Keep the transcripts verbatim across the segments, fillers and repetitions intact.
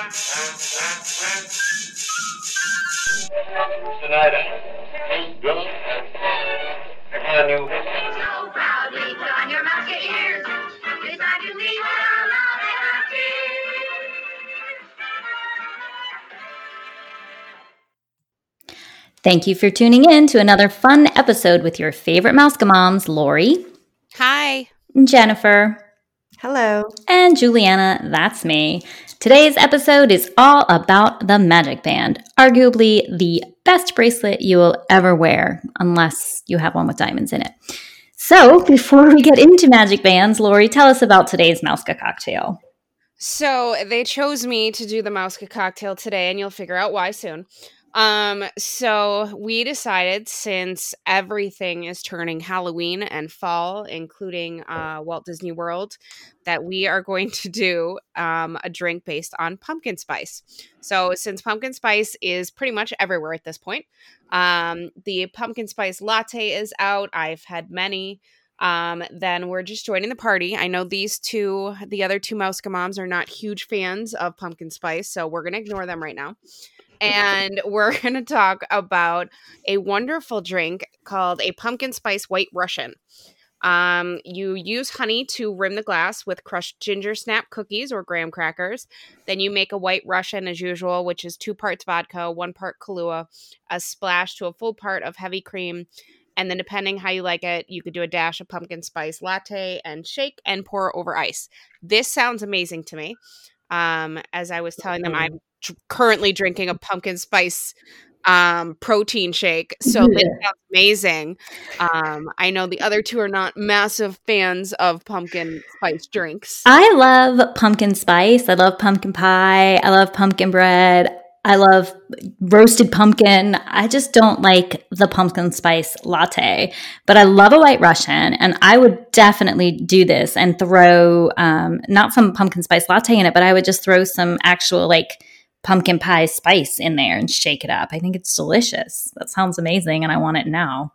Tonight, Bill, I got a new. So proudly put on your mask and ears. It's time to meet our love and our tears. Thank you for tuning in to another fun episode with your favorite Mouska Moms, Lori. Hi. Jennifer. Hello. And Juliana, that's me. Today's episode is all about the Magic Band, arguably the best bracelet you will ever wear, unless you have one with diamonds in it. So before we get into Magic Bands, Lori, tell us about today's Mouska cocktail. So they chose me to do the Mouska cocktail today, and you'll figure out why soon. Um, so we decided, since everything is turning Halloween and fall, including uh, Walt Disney World, that we are going to do um, a drink based on pumpkin spice. So since pumpkin spice is pretty much everywhere at this point, um, the pumpkin spice latte is out. I've had many. Um, then we're just joining the party. I know these two, the other two Mouska moms, are not huge fans of pumpkin spice, so we're going to ignore them right now. And we're going to talk about a wonderful drink called a pumpkin spice white Russian. Um, you use honey to rim the glass with crushed ginger snap cookies or graham crackers. Then you make a white Russian as usual, which is two parts vodka, one part Kahlua, a splash to a full part of heavy cream. And then depending how you like it, you could do a dash of pumpkin spice latte and shake and pour over ice. This sounds amazing to me. Um, as I was telling them, I'm t- currently drinking a pumpkin spice um, protein shake. So Yeah. this sounds amazing. Um, I know the other two are not massive fans of pumpkin spice drinks. I love pumpkin spice. I love pumpkin pie. I love pumpkin bread. I love roasted pumpkin. I just don't like the pumpkin spice latte, but I love a white Russian, and I would definitely do this and throw um, not some pumpkin spice latte in it, but I would just throw some actual like pumpkin pie spice in there and shake it up. I think it's delicious. That sounds amazing, and I want it now.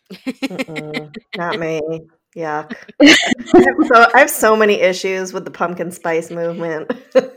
Not me. Yuck. I have, so, I have so many issues with the pumpkin spice movement.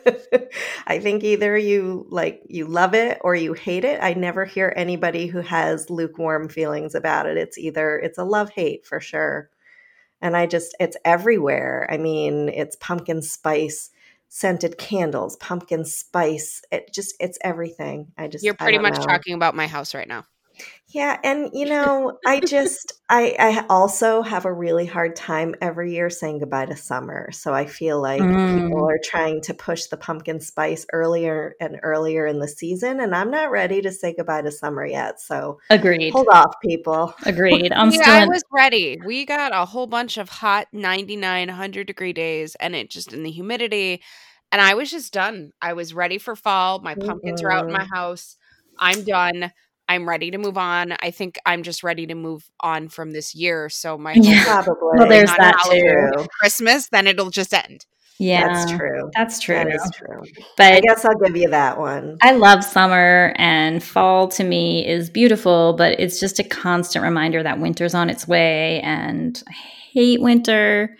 I think either you like you love it or you hate it. I never hear anybody who has lukewarm feelings about it. It's either it's a love-hate for sure. And I just it's everywhere. I mean, it's pumpkin spice scented candles, pumpkin spice. It just it's everything. I just You're I pretty don't much know. talking about my house right now. Yeah, and you know, I just I I also have a really hard time every year saying goodbye to summer. So I feel like Mm. people are trying to push the pumpkin spice earlier and earlier in the season, and I'm not ready to say goodbye to summer yet. So Agreed. hold off, people. Agreed. I'm Yeah, still I in- was ready. We got a whole bunch of hot ninety-nine, one hundred degree days, and it just in the humidity. And I was just done. I was ready for fall. My pumpkins are out in my house. I'm done. I'm ready to move on. I think I'm just ready to move on from this year. So my hope Yeah. is Probably. Well, there's not that Halloween, too. Christmas, then it'll just end. Yeah, That's true. That's true. That is true. I But guess I'll give you that one. I love summer, and fall to me is beautiful, but it's just a constant reminder that winter's on its way, and I hate winter.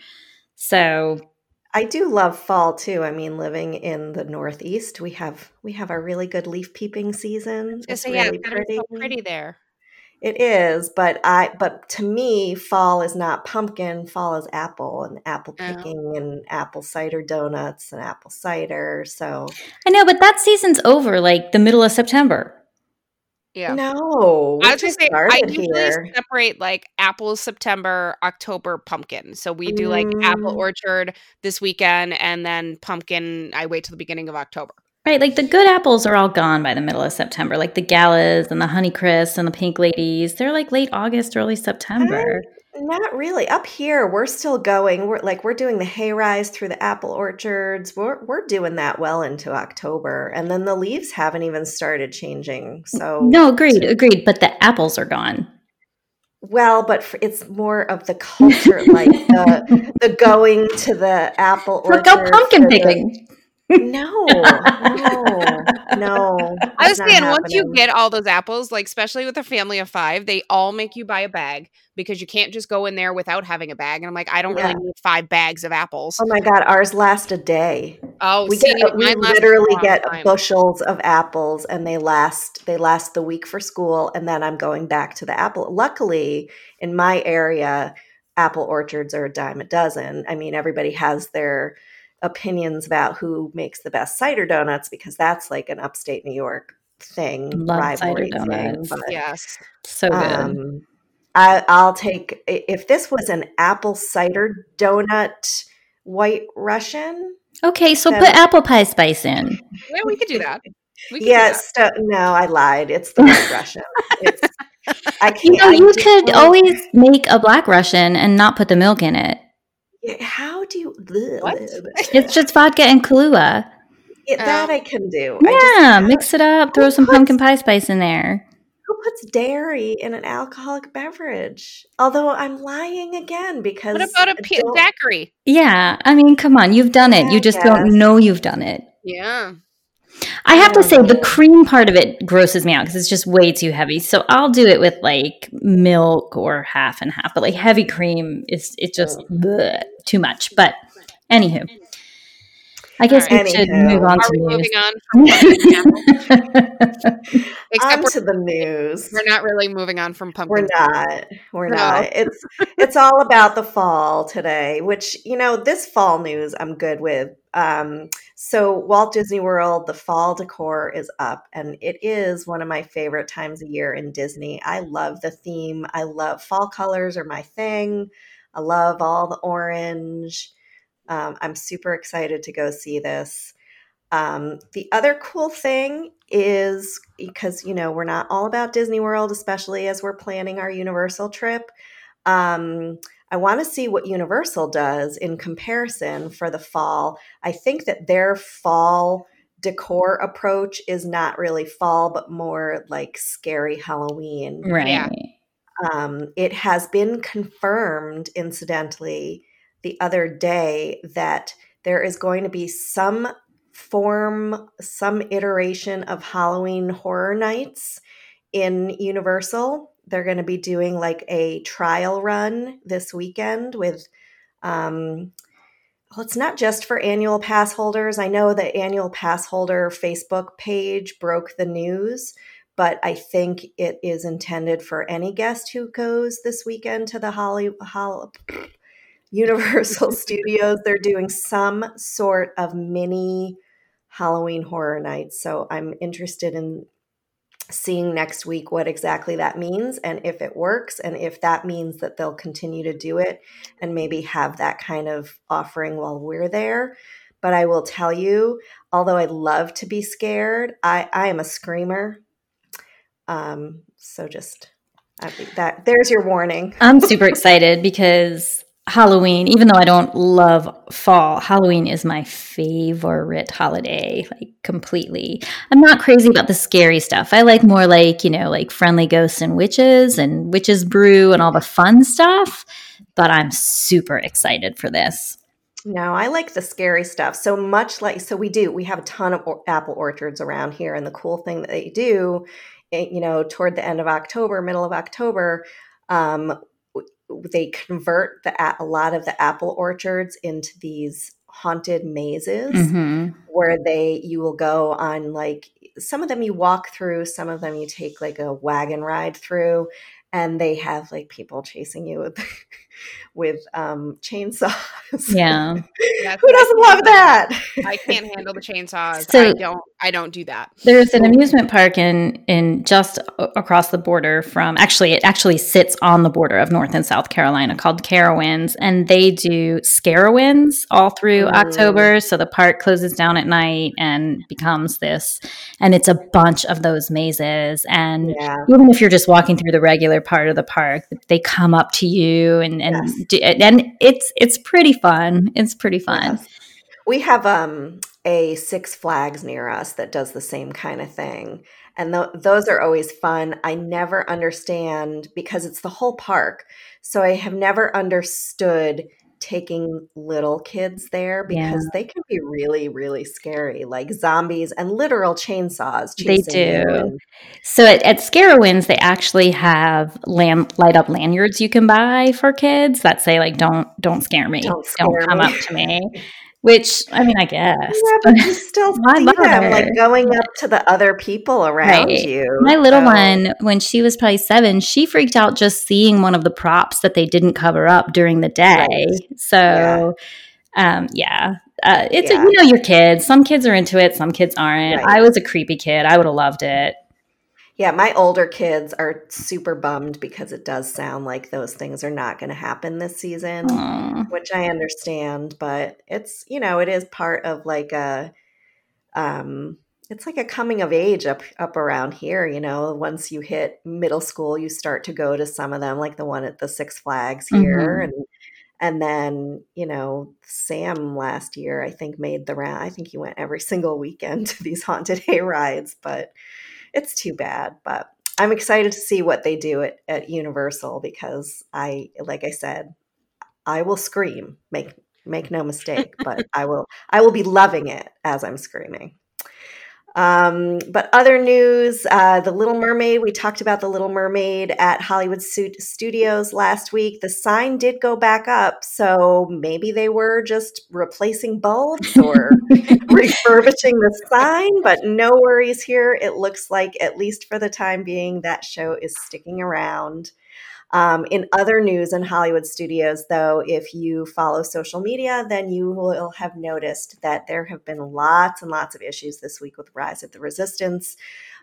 So I do love fall too. I mean, living in the Northeast, we have we have a really good leaf peeping season. I It's say, yeah, really it's gotta be pretty. so pretty there. It is, but I but to me, fall is not pumpkin. Fall is apple and apple Oh. picking and apple cider donuts and apple cider. So I know, but that season's over like the middle of September. Yeah. no, I we was just just saying, I started usually here. separate like apple, September, October, pumpkin. So we do like apple Mm, orchard this weekend, and then pumpkin, I wait till the beginning of October. Right, like the good apples are all gone by the middle of September, like the Galas and the Honeycrisp and the Pink Ladies. They're like late August, early September. not really. Up here, we're still going. We're like we're doing the hayrise through the apple orchards. We're we're doing that well into October, and then the leaves haven't even started changing. So No, agreed, agreed. But the apples are gone. well, but for, it's more of the culture, like the the going to the apple Look, orchard. go pumpkin for the- picking. No, no, no. I was it's not saying, once you happening. get all those apples, like especially with a family of five, they all make you buy a bag because you can't just go in there without having a bag. And I'm like, I don't Yeah. really need five bags of apples. Oh my God, ours last a day. Oh, We see, get we mine lasts a literally long get time. bushels of apples, and they last they last the week for school, and then I'm going back to the apple. Luckily, in my area, apple orchards are a dime a dozen. I mean, everybody has their opinions about who makes the best cider donuts because that's like an upstate New York thing, Love cider rivalry thing. donuts. But Yes. So good. um, I, I'll take i- if this was an apple cider donut White Russian. Okay, so then put apple pie spice in. Yeah, we could do that. We could do Yes, that. no, I lied. It's the White Russian. It's I You can't. know, I you just could don't- always make a black Russian and not put the milk in it. Yeah, How do you? bleh, What? bleh, bleh. It's just vodka and Kahlua. Yeah, that Oh. I can do. I just, Yeah, mix it up, throw who some puts- pumpkin pie spice in there. Who puts dairy in an alcoholic beverage? Although I'm lying again because What about a I p- don't- daiquiri? Yeah, I mean, come on, you've done it. You I just don't guess. know you've done it. Yeah. I have I to don't say, the know. cream part of it grosses me out because it's just way too heavy. So I'll do it with like milk or half and half, but like heavy cream is it's just bleh, too much. But anywho, I guess All we right. should Anywho. move on Are to we news. moving on from pumpkin apple? Except On we're, to the news. we're not really moving on from pumpkin. We're not. We're No. not. It's it's all about the fall today, which, you know, this fall news I'm good with. Um, so Walt Disney World, the fall decor is up, and it is one of my favorite times of year in Disney. I love the theme. I love fall colors are my thing. I love all the orange. Um, I'm super excited to go see this. Um, the other cool thing is because, you know, we're not all about Disney World, especially as we're planning our Universal trip. Um, I want to see what Universal does in comparison for the fall. I think that their fall decor approach is not really fall, but more like scary Halloween. Right. Yeah. Um, it has been confirmed, incidentally, the other day that there is going to be some form, some iteration of Halloween Horror Nights in Universal. They're going to be doing like a trial run this weekend with, um, well, it's not just for annual pass holders. I know the annual pass holder Facebook page broke the news, but I think it is intended for any guest who goes this weekend to the Holly, Holly, Universal Studios. They're doing some sort of mini Halloween Horror Nights. So I'm interested in seeing next week what exactly that means and if it works and if that means that they'll continue to do it and maybe have that kind of offering while we're there. But I will tell you, although I love to be scared, I, I am a screamer. Um, so just I think that there's your warning. I'm super excited because Halloween, even though I don't love fall, Halloween is my favorite holiday, like completely. I'm not crazy about the scary stuff. I like more like, you know, like friendly ghosts and witches and witches brew and all the fun stuff. But I'm super excited for this. No, I like the scary stuff. So much like, so we do, we have a ton of or- apple orchards around here. And the cool thing that they do, it, you know, toward the end of October, middle of October, um, they convert the a lot of the apple orchards into these haunted mazes Mm-hmm. where they you will go on, like some of them you walk through, some of them you take like a wagon ride through, and they have like people chasing you with with um chainsaws. Yeah. That's Who what I doesn't can't love handle. that? I can't handle the chainsaws. So- I don't. I don't do that. There's an amusement park in in just a- across the border from actually it actually sits on the border of North and South Carolina called Carowinds, and they do Scarowinds all through Mm. October. So the park closes down at night and becomes this, and it's a bunch of those mazes. And Yeah. even if you're just walking through the regular part of the park, they come up to you and and Yes. do, and it's it's pretty fun. It's pretty fun. Yes. We have um, a Six Flags near us that does the same kind of thing. And th- those are always fun. I never understand because it's the whole park. So I have never understood taking little kids there because they can be really, really scary, like zombies and literal chainsaws They chasing you. do. And So at, at Scarowinds, they actually have lamp, light up lanyards you can buy for kids that say like "Don't don't scare me, Don't scare come me." up to me." Which, I mean, I guess. Yeah, but you still I see love them her. like going up to the other people around Right. you. My little so- one, when she was probably seven, she freaked out just seeing one of the props that they didn't cover up during the day. Right. So, um, yeah, uh, it's a, Yeah. you know your kids. Some kids are into it, some kids aren't. Right. I was a creepy kid. I would have loved it. Yeah, my older kids are super bummed because it does sound like those things are not going to happen this season, Aw. which I understand, but it's, you know, it is part of like a um it's like a coming of age up up around here, you know. Once you hit middle school, you start to go to some of them, like the one at the Six Flags here. Mhm. And and then, you know, Sam last year, I think, made the round. I think he went every single weekend to these haunted hay rides, but it's too bad. But I'm excited to see what they do at, at Universal because I, like I said, I will scream. Make make no mistake, but I will I will be loving it as I'm screaming. Um, but other news, uh, The Little Mermaid, we talked about The Little Mermaid at Hollywood Stu- Studios last week. The sign did go back up, so maybe they were just replacing bulbs or refurbishing the sign, but no worries here. It looks like, at least for the time being, that show is sticking around. Um, in other news in Hollywood Studios, though, if you follow social media, then you will have noticed that there have been lots and lots of issues this week with Rise of the Resistance.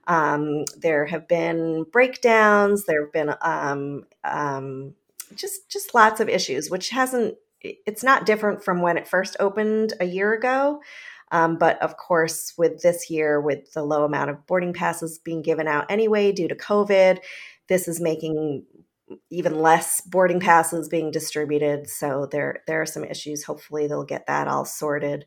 Um, there have been breakdowns. There have been um, um, just just lots of issues, which hasn't. It's not different from when it first opened a year ago. Um, but of course, with this year, with the low amount of boarding passes being given out anyway due to COVID, this is making even less boarding passes being distributed. So there, there are some issues. Hopefully they'll get that all sorted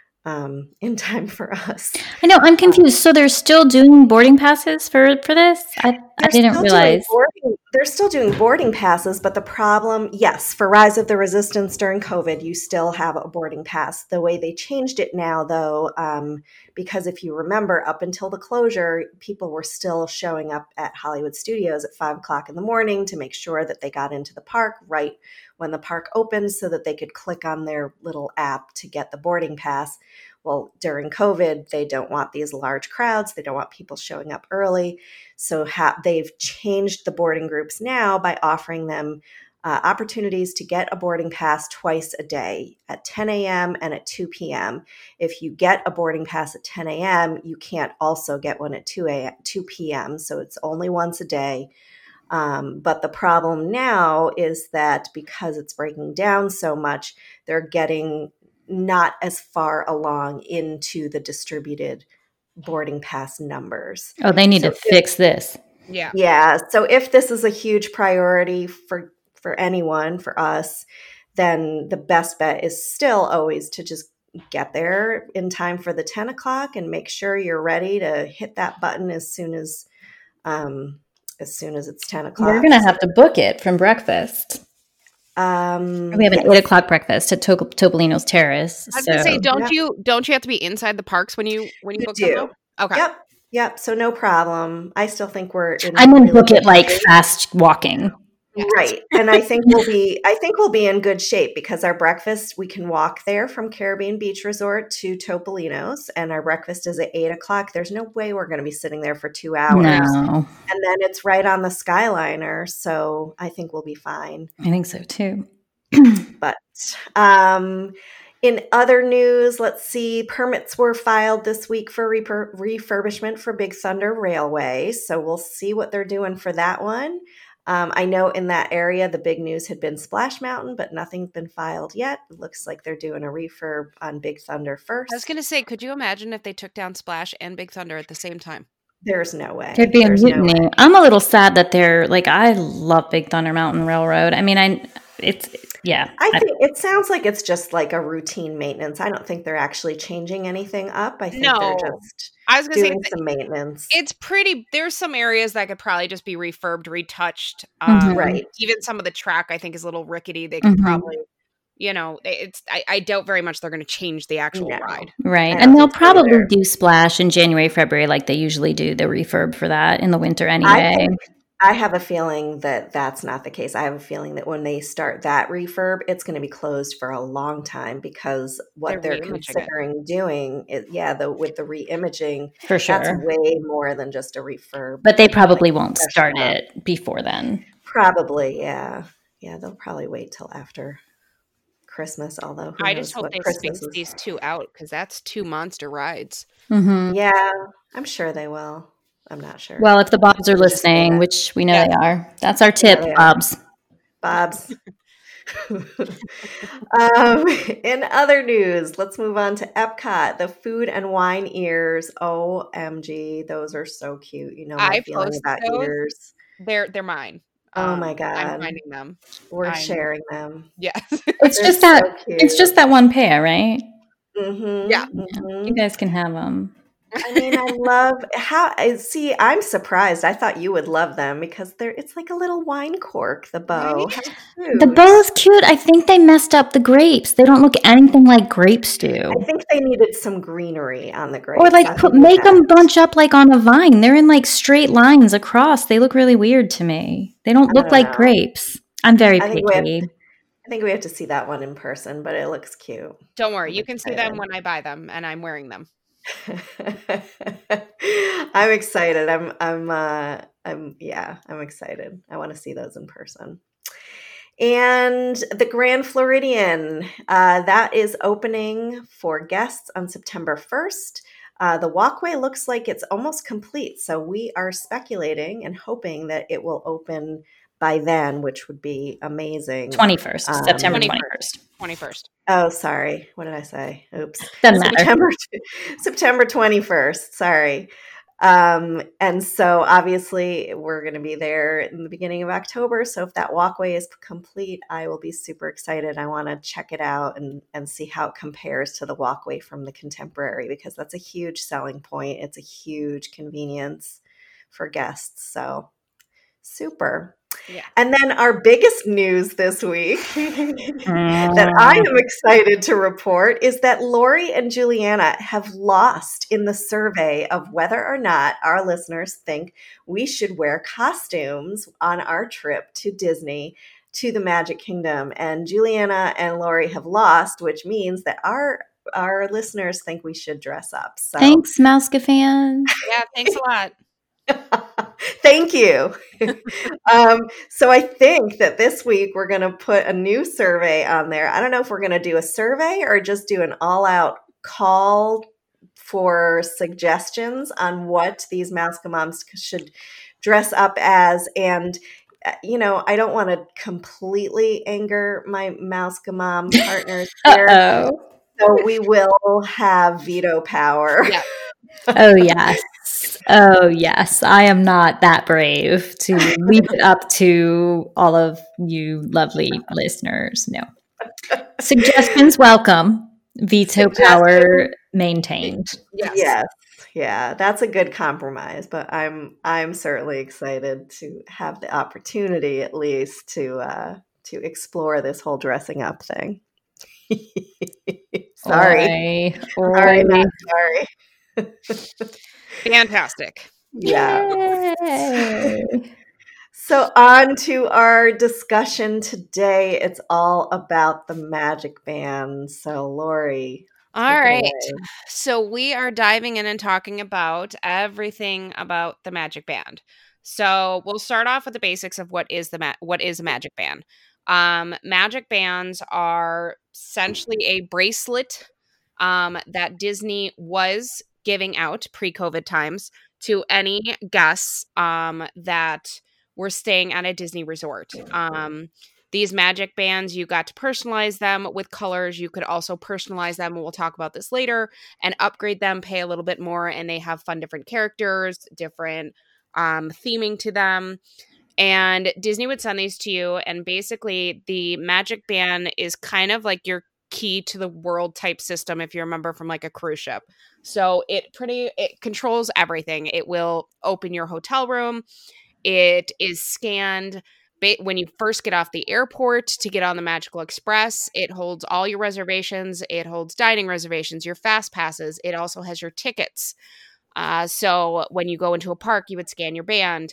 um, in time for us. I know, I'm confused. So they're still doing boarding passes for, for this? I, I didn't realize. Boarding, they're still doing boarding passes, but the problem, yes, for Rise of the Resistance during COVID, you still have a boarding pass. The way they changed it now, though, um, because if you remember, up until the closure, people were still showing up at Hollywood Studios at five o'clock in the morning to make sure that they got into the park right when the park opened so that they could click on their little app to get the boarding pass. Well, during COVID, they don't want these large crowds. They don't want people showing up early. So ha- they've changed the boarding groups now by offering them uh, opportunities to get a boarding pass twice a day at ten a.m. and at two p.m. If you get a boarding pass at ten a.m., you can't also get one at two p.m. So it's only once a day. Um, but the problem now is that because it's breaking down so much, they're getting not as far along into the distributed boarding pass numbers. Oh, they need So to fix this. Yeah. Yeah. So if this is a huge priority for, for anyone, for us, then the best bet is still always to just get there in time for the ten o'clock and make sure you're ready to hit that button as soon as, um, as soon as it's ten o'clock. We're going to have to book it from breakfast. Um, We have an yes. eight o'clock breakfast at to- Topolino's Terrace. I was so. gonna say, don't Yep. you don't you have to be inside the parks when you when you, You book do. them? Though? Okay. Yep. Yep. So no problem. I still think we're in I'm going to really book it good like shape. fast walking. Yes. Right. And I think we'll be I think we'll be in good shape because our breakfast, we can walk there from Caribbean Beach Resort to Topolino's, and our breakfast is at eight o'clock. There's no way we're going to be sitting there for two hours. No, And then it's right on the Skyliner. So I think we'll be fine. I think so too. But um, in other news, let's see, permits were filed this week for refur- refurbishment for Big Thunder Railway. So we'll see what they're doing for that one. Um, I know in that area, the big news had been Splash Mountain, but nothing's been filed yet. It looks like they're doing a refurb on Big Thunder first. I was gonna say, could you imagine if they took down Splash and Big Thunder at the same time? There's no way. There'd be a There's no mutiny. way. I'm a little sad that they're like, I love Big Thunder Mountain Railroad. I mean, I, it's, yeah. I think it sounds like it's just like a routine maintenance. I don't think they're actually changing anything up. I think No. they're just I was gonna doing say, some maintenance. it's pretty. There's some areas that could probably just be refurbed, retouched. Um, Mhm. Right. Even some of the track, I think, is a little rickety. They could Mhm. probably, you know, it's. I, I doubt very much they're going to change the actual No. ride. Right. I And don't they'll think so probably either. do Splash in January, February, like they usually do the refurb for that in the winter I anyway. think I have a feeling that that's not the case. I have a feeling that when they start that refurb, it's going to be closed for a long time because what They're they're re-imaging it. considering doing is, yeah, the with the re-imaging, For that's sure. way more than just a refurb. But they like probably won't fresh start up. it before then. Probably, yeah. Yeah, they'll probably wait till after Christmas, although who I knows just hope what they Christmas space is. these two out because that's two monster rides. hmm Yeah, I'm sure they will. I'm not sure. Well, if the Bobs are We'll just say listening, that. which we know Yeah. they are, that's our Yeah, tip, they are. Bobs. Bob's. um, in other news, let's move on to Epcot. The food and wine ears. O M G, those are so cute. You know my I feeling post about those. ears. They're they're mine. Oh Um, my I'm God. finding them. We're I'm sharing them. yes. It's They're just so that cute. it's just that one pair, right? Mm-hmm, Yeah. mm-hmm. You guys can have them. I mean, I love how I see. I'm surprised. I thought you would love them because they're. It's like a little wine cork. The bow. Right? How The cute. bow is cute. I think they messed up the grapes. They don't look anything like grapes do. I think they needed some greenery on the grapes. Or like That's put, what they make them meant. bunch up like on a vine. They're in like straight lines across. They look really weird to me. They don't I look don't like know. grapes. I'm very I think we have. picky. I think we have to see that one in person, but it looks cute. Don't worry, I'm you can see excited. them when I buy them and I'm wearing them. I'm excited. I'm. I'm. Uh, I'm. Yeah. I'm excited. I want to see those in person. And the Grand Floridian, uh, that is opening for guests on September first. Uh, the walkway looks like it's almost complete, so we are speculating and hoping that it will open by then, which would be amazing. twenty-first, Um, September twenty-first. twenty-first. twenty-first. Oh, sorry. What did I say? Oops. Doesn't matter. September September twenty-first. Sorry. Um, and so obviously we're going to be there in the beginning of October. So if that walkway is complete, I will be super excited. I want to check it out and, and see how it compares to the walkway from the Contemporary, because that's a huge selling point. It's a huge convenience for guests. So super. Yeah. And then our biggest news this week that I am excited to report is that Lori and Juliana have lost in the survey of whether or not our listeners think we should wear costumes on our trip to Disney, to the Magic Kingdom. And Juliana and Lori have lost, which means that our our listeners think we should dress up. So Thanks, Mouska fans. Yeah, thanks a lot. Thank you. um, so I think that this week we're going to put a new survey on there. I don't know if we're going to do a survey or just do an all-out call for suggestions on what these Mouska moms should dress up as. And, uh, you know, I don't want to completely anger my Mouska mom partners here. Uh-oh. So we will have veto power. Yeah. Oh, yes. Oh, yes. I am not that brave to leave it up to all of you lovely listeners. No. Suggestions welcome. Veto power maintained. Yes. Yes. Yeah, that's a good compromise, but I'm I'm certainly excited to have the opportunity at least to uh to explore this whole dressing up thing. Sorry. Oi, Sorry, oi. not sorry. Fantastic. Yeah. Yay. So on to our discussion today. It's all about the Magic Band. So Lori, All take it right. away. So we are diving in and talking about everything about the Magic Band. So we'll start off with the basics of what is the ma- what is a Magic Band. Um, Magic Bands are essentially a bracelet um, that Disney was giving out pre-COVID times to any guests um, that were staying at a Disney resort. Um, these Magic Bands, you got to personalize them with colors. You could also personalize them, and we'll talk about this later, and upgrade them, pay a little bit more, and they have fun different characters, different um, theming to them. And Disney would send these to you, and basically the Magic Band is kind of like your key to the world type system, if you remember from like a cruise ship. So it pretty it controls everything. It will open your hotel room. It is scanned ba- when you first get off the airport to get on the Magical Express. It holds all your reservations. It holds dining reservations, your fast passes. It also has your tickets. Uh, so when you go into a park, you would scan your band.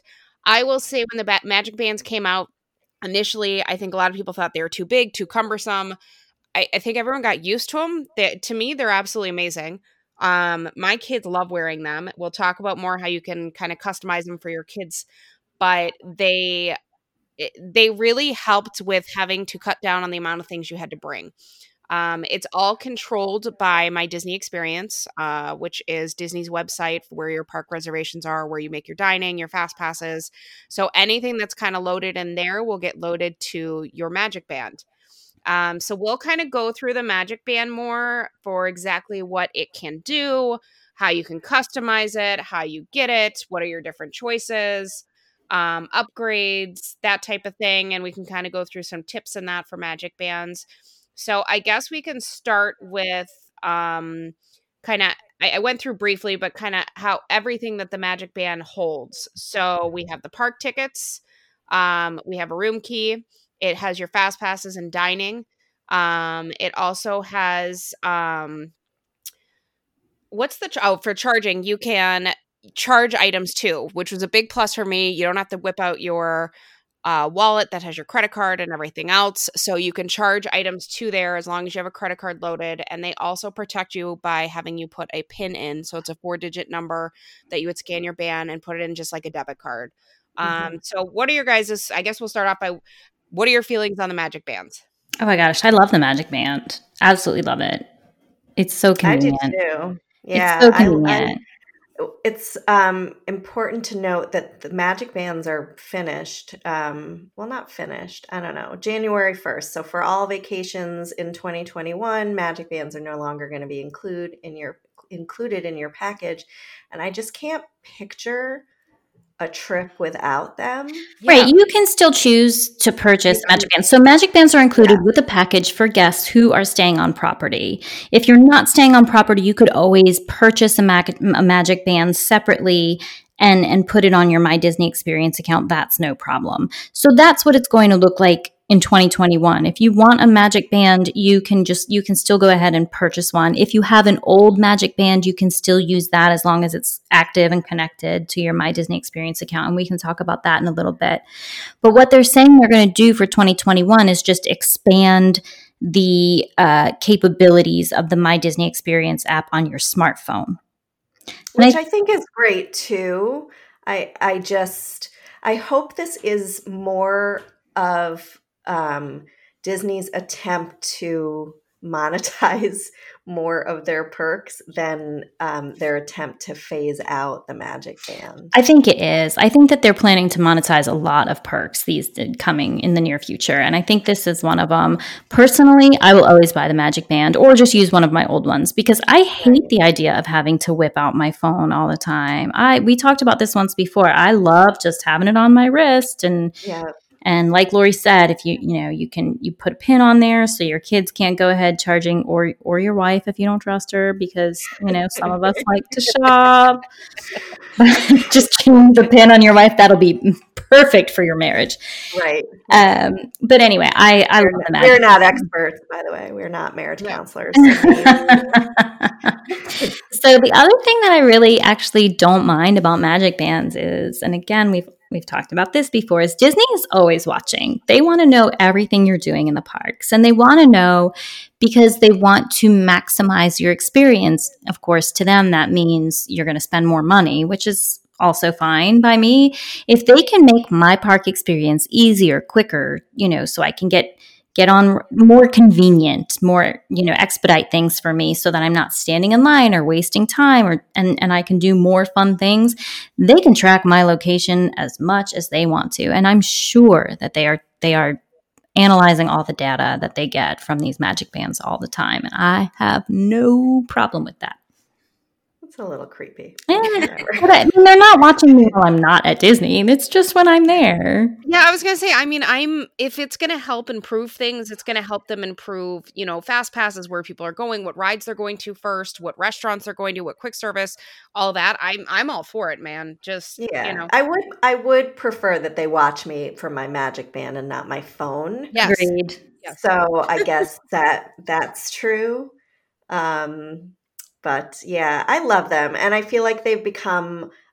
I will say when the ba- Magic Bands came out initially, I think a lot of people thought they were too big, too cumbersome. I, I think everyone got used to them. They, to me, they're absolutely amazing. Um, my kids love wearing them. We'll talk about more how you can kind of customize them for your kids, but they it, they really helped with having to cut down on the amount of things you had to bring. Um, it's all controlled by My Disney Experience, uh, which is Disney's website where your park reservations are, where you make your dining, your fast passes. So anything that's kind of loaded in there will get loaded to your Magic Band. Um, so we'll kind of go through the Magic Band more for exactly what it can do, how you can customize it, how you get it, what are your different choices, um, upgrades, that type of thing. And we can kind of go through some tips in that for Magic Bands. So I guess we can start with um, kind of, I, I went through briefly, but kind of how everything that the Magic Band holds. So we have the park tickets, um, we have a room key. It has your fast passes and dining. Um, it also has um, what's the ch- oh for charging? You can charge items too, which was a big plus for me. You don't have to whip out your uh, wallet that has your credit card and everything else, so you can charge items to there as long as you have a credit card loaded. And they also protect you by having you put a PIN in, so it's a four-digit number that you would scan your band and put it in just like a debit card. Um, Mhm. so what are your guys'? I guess we'll start off by what are your feelings on the Magic Bands? Oh my gosh, I love the Magic Band. Absolutely love it. It's so I do convenient. too. It's Yeah, so I, I convenient. it's um, important to note that the Magic Bands are finished. Um, well, not finished. I don't know. January first. So for all vacations in twenty twenty-one, Magic Bands are no longer going to be include in your included in your package. And I just can't picture a trip without them. Right. You can still choose to purchase You Magic can, Bands. So Magic Bands are included yeah, with the package for guests who are staying on property. If you're not staying on property, you could always purchase a, Mag- a Magic Band separately and and put it on your My Disney Experience account. That's no problem. So that's what it's going to look like in twenty twenty-one. If you want a Magic Band, you can just you can still go ahead and purchase one. If you have an old Magic Band, you can still use that as long as it's active and connected to your My Disney Experience account, and we can talk about that in a little bit. But what they're saying they're going to do for twenty twenty-one is just expand the uh, capabilities of the My Disney Experience app on your smartphone. which I, I think is great too. I I just I hope this is more of um, Disney's attempt to monetize more of their perks than um, their attempt to phase out the Magic Band. I think it is. I think that they're planning to monetize a lot of perks these coming in the near future. And I think this is one of them. Personally, I will always buy the Magic Band or just use one of my old ones because I hate Right. the idea of having to whip out my phone all the time. I we talked about this once before. I love just having it on my wrist and Yeah. And like Lori said, if you you know you can you put a pin on there so your kids can't go ahead charging, or or your wife if you don't trust her, because you know some of us like to shop. Just change the pin on your wife. That'll be perfect for your marriage. Right. Um, but anyway, I I We're, love the we're Magic. not experts, by the way. We're not marriage Yeah. counselors. So So the other thing that I really actually don't mind about Magic Bands is, and again we've we've talked about this before, is Disney is always watching. They want to know everything you're doing in the parks, and they want to know because they want to maximize your experience. Of course, to them that means you're going to spend more money, which is also fine by me. If they can make my park experience easier, quicker, you know, so I can get get on more convenient, more, you know, expedite things for me so that I'm not standing in line or wasting time, or and, and I can do more fun things. They can track my location as much as they want to. And I'm sure that they are they are analyzing all the data that they get from these Magic Bands all the time. And I have no problem with that. it's a little creepy. Yeah, Whatever. but I mean, they're not watching me while I'm not at Disney. It's just when I'm there. Yeah, I was gonna say. I mean, I'm if it's gonna help improve things, it's gonna help them improve. You know, fast passes, where people are going, what rides they're going to first, what restaurants they're going to, what quick service, all that. I'm I'm all for it, man. Just Yeah, you know, I would I would prefer that they watch me from my Magic Band and not my phone. yes, Agreed. yes. So I guess that that's true. Um, but yeah, I love them, and I feel like they've become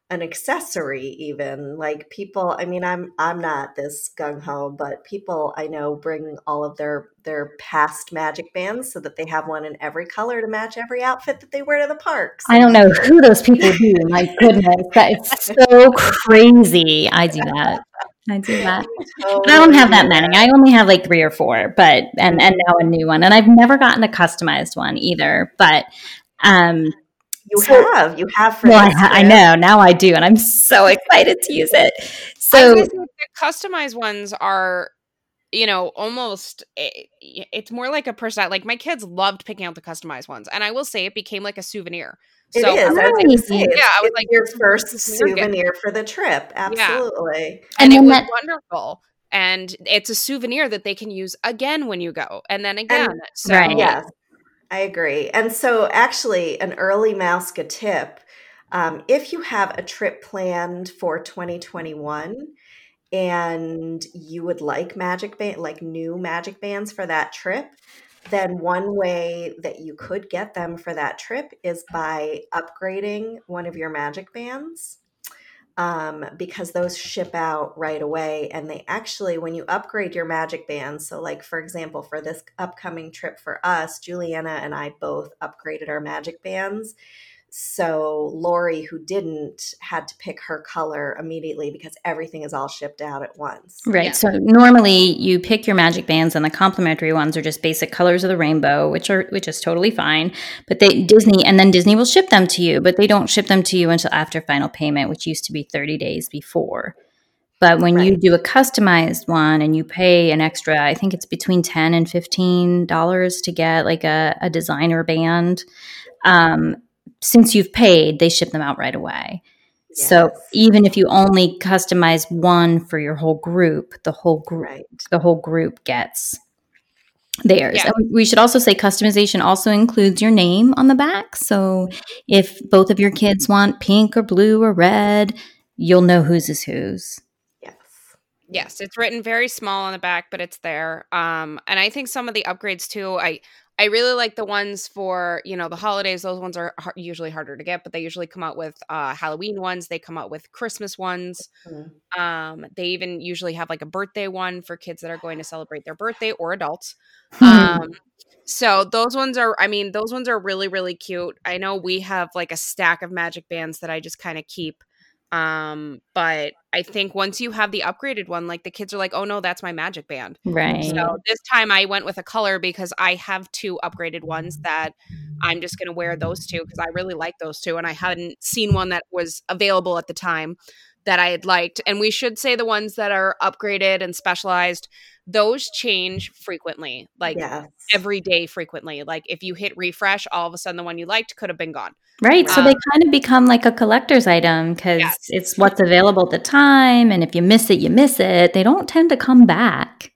an accessory even. Like people, I mean, I'm I'm not this gung-ho, but people I know bring all of their their past magic bands so that they have one in every color to match every outfit that they wear to the parks. I don't know who those people do. My goodness, that is so crazy. I do that. I do that. Totally But I don't have that do many. I only have like three or four, but and and now a new one. And I've never gotten a customized one either. But um You so have, you have for well, I, this ha- I trip. know now I do, and I'm so excited to use it. I was So gonna say the customized ones are, you know, almost it, it's more like a person. Like my kids loved picking out the customized ones, and I will say it became like a souvenir. It So is. I I was was like, going to say, Nice. it's, yeah, I was it's like, your this is first a souvenir gift. souvenir for the trip. Yeah, Absolutely. and and it then was that wonderful. And it's a souvenir that they can use again when you go, and then again. And So right. yes, I agree. And so, actually, an early Mouska tip, um, if you have a trip planned for twenty twenty-one and you would like magic band, like new magic bands for that trip, then one way that you could get them for that trip is by upgrading one of your magic bands. Um, because those ship out right away. And they actually, when you upgrade your magic bands, so like for example, for this upcoming trip for us, Juliana and I both upgraded our magic bands. So Lori, who didn't, had to pick her color immediately because everything is all shipped out at once. Right. Yeah. So normally you pick your magic bands, and the complimentary ones are just basic colors of the rainbow, which are which is totally fine. But they Disney and then Disney will ship them to you, but they don't ship them to you until after final payment, which used to be thirty days before. But when you Right. do a customized one and you pay an extra, I think it's between ten and fifteen dollars to get like a, a designer band. Um, since you've paid, they ship them out right away. So Yes. even if you only customize one for your whole group, the whole group Right. the whole group gets theirs. Yeah. And we should also say customization also includes your name on the back. So if both of your kids want pink or blue or red, you'll know whose is whose. Yes. yes, it's written very small on the back, but it's there. Um, and I think some of the upgrades too. I I really like the ones for, you know, the holidays. Those ones are har- usually harder to get, but they usually come out with uh, Halloween ones. They come out with Christmas ones. Mhm. Um, they even usually have like a birthday one for kids that are going to celebrate their birthday or adults. Um, so those ones are, I mean, those ones are really, really cute. I know we have like a stack of magic bands that I just kind of keep. Um, but I think once you have the upgraded one, like the kids are like, oh no, that's my magic band. Right. So this time I went with a color because I have two upgraded ones that I'm just going to wear those two because I really like those two. And I hadn't seen one that was available at the time that I had liked. And we should say the ones that are upgraded and specialized, those change frequently, like Yes. every day frequently. Like if you hit refresh, all of a sudden the one you liked could have been gone. Right. So Um, they kind of become like a collector's item because Yes. it's what's available at the time. And if you miss it, you miss it. They don't tend to come back.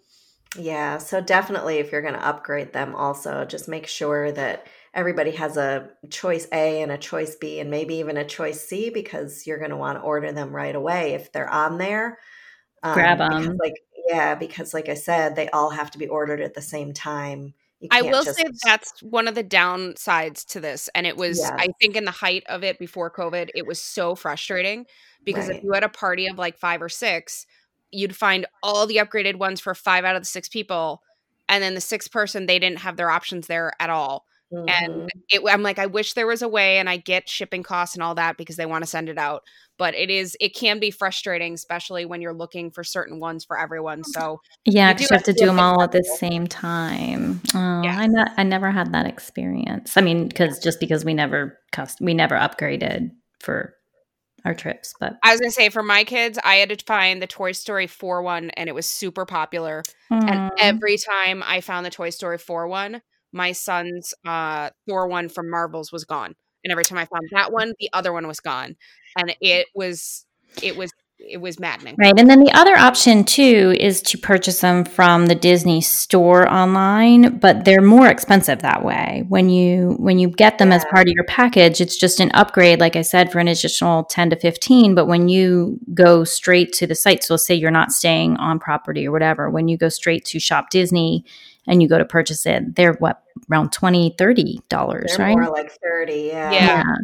Yeah, so definitely if you're going to upgrade them also, just make sure that everybody has a choice A and a choice B and maybe even a choice C because you're going to want to order them right away if they're on there. Um, Grab because 'em. like yeah, because like I said, they all have to be ordered at the same time. You I can't will just say that's one of the downsides to this. And it was, yeah, I think, in the height of it before COVID, it was so frustrating because if right. you had a party of like five or six, you'd find all the upgraded ones for five out of the six people. And then the sixth person, they didn't have their options there at all. And Mhm. it, I'm like, I wish there was a way, and I get shipping costs and all that because they want to send it out. But it is, it can be frustrating, especially when you're looking for certain ones for everyone. So Yeah, you because do you have to have to do be a them bit all at the flexible. same time. Oh, I Yes. ne- I never had that experience. I mean, because just because we never cust- we never upgraded for our trips, but I was gonna say for my kids, I had to find the Toy Story four one, and it was super popular. And Mm. every time I found the Toy Story four one, my son's uh, Thor one from Marvels was gone. And every time I found that one, the other one was gone, and it was it was it was maddening. Right. And then the other option too is to purchase them from the Disney store online, but they're more expensive that way. When you when you get them as Yeah. part of your package, it's just an upgrade, like I said, for an additional ten to fifteen. But when you go straight to the site, so say you're not staying on property or whatever, when you go straight to Shop Disney and you go to purchase it, they're what, around twenty, thirty dollars, They're right? more like thirty, yeah. Yeah. Yeah.